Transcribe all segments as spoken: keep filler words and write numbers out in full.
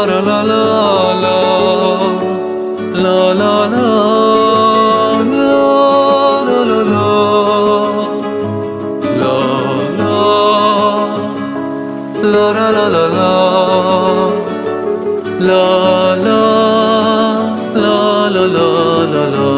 لا لا لا لا لا لا لا لا لا لا لا لا لا لا لا لا.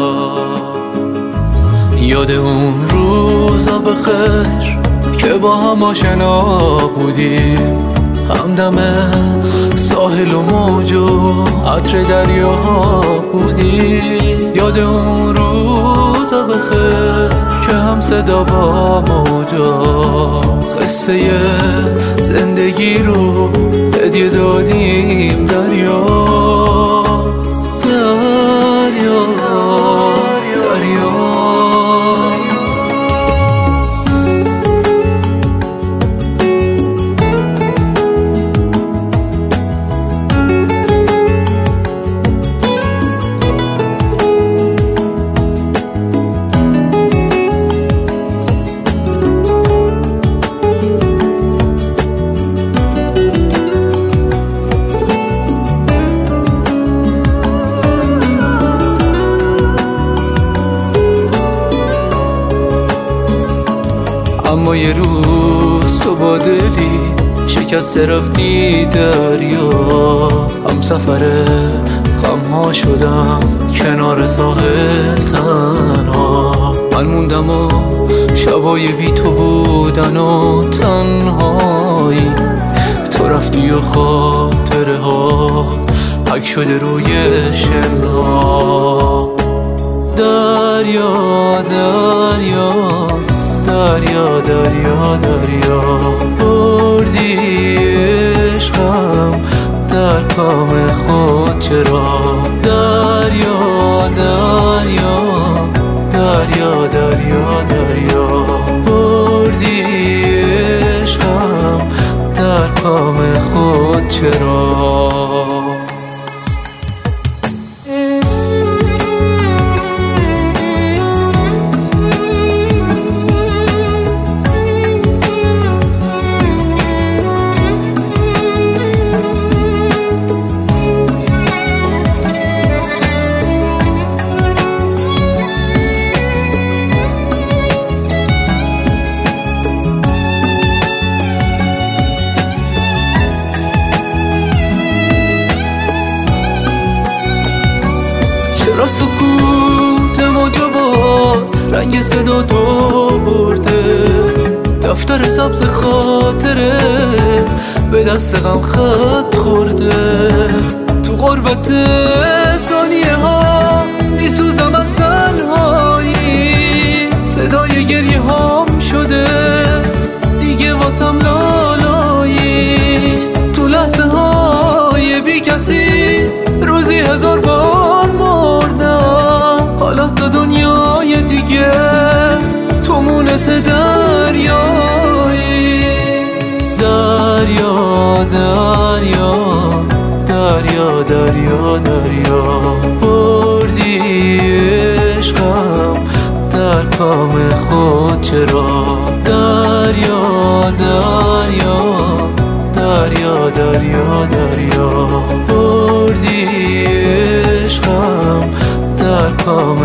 یاد اون روزا بخیر که با هم آشنا بودیم، همدم ساحل و موج و عطر دریا بودیم. یاد اون روزا بخیر که هم صدا با موجا قصه زندگی رو هدیه دادیم دریا دریا دریا. اما یه روز تو با دلی شکسته رفتی دریا، هم سفر غم‌ها شدم کنار ساحل تنها. من موندم و شبای بی تو بودن و تنهایی، تو رفتی و خاطره ها پک شده روی شنها. دریا دریا دریا دریا دریا، بردی عشقم در کام خود چرا. دریا دریا دریا دریا دریا، بردی عشقم در کام خود چرا. چرا سکوت موجا با رنگ صدا تو برده، دفتر سبز خاطره به دست غم خط خورده. تو غربت ثانیه ها میسوزم از تنهایی، صدای گریه هام شده دیگه واسم لالایی. تو لحظه های بی کسی روزی هزار بار مردم، حالا تو دنیای دیگه تو مونس دریایی. دریا دریا دریا دریا دریا، بردی عشقم در کام خود چرا. دریا دریا دریا دریا دریا، بردی عشقم در کام